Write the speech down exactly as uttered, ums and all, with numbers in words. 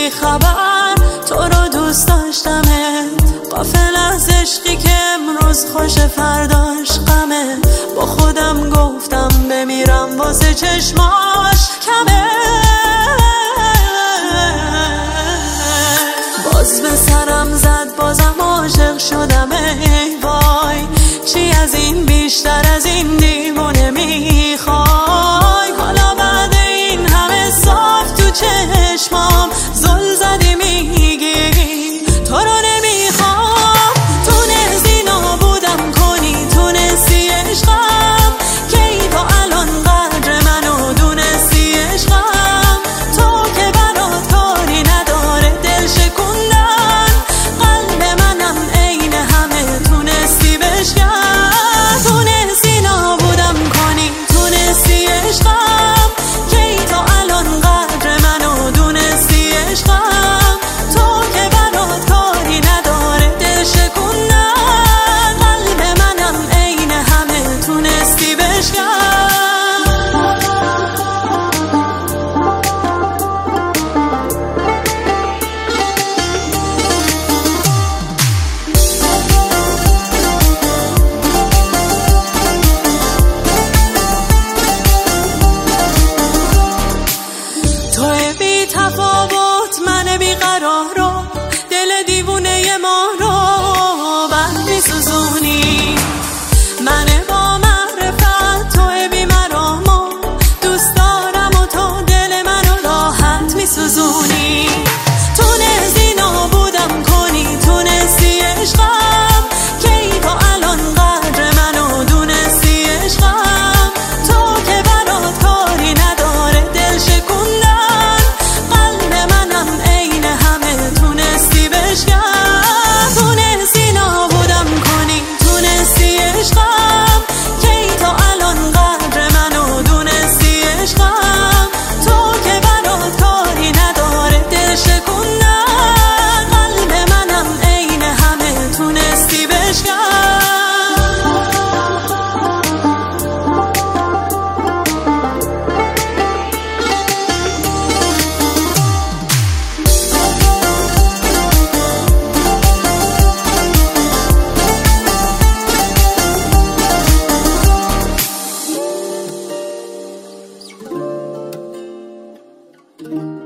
بی خبر تو رو دوست داشتمت، غافل از عشقی که امروز خوش فرداش غمه. با خودم گفتم بمیرم واسه چشماش کمه. باز به سرم زد بازم عاشق شدم، ای وای چی از این بیشتر از این دیوونه میخوای؟ حالا بعد این همه صاف تو چشمام زل زدی میگی تو رو نمیخوام. تونستی نابودم کنی، تونستی عشقم که ای تا الان قدر منو دونستی عشقم. تو که برات کاری نداره دل شکوندن، قلب منم عین همه تونستی بشکن. تونستی نابودم کنی، تونستی عشقم که ای تا الان قدر منو دونستی عشقم. تو که برات کاری نداره دل شکوندن، قلب منم عین همه تونستی بشکن. توی بی تفاوت من بی قرار رو، دل دیوونه ما رو بند می سوزونی. من با معرفت توی بی مرام و دوست دارم و تو دل منو راحت می سوزونی. تونستی نابودم کنی، تونستی عشقم که ای تا الان قدر منو دونستی عشقم. تو که برات کاری نداره دل شکوندن، قلب منم عین همه تونستی بشکن. تونستی نابودم کنی، تونستی عشقم که ای تا الان قدر منو دونستی عشقم. تو که برات کاری نداره دل شکوندن، قلب منم عین همه تونستی بشکن. thank you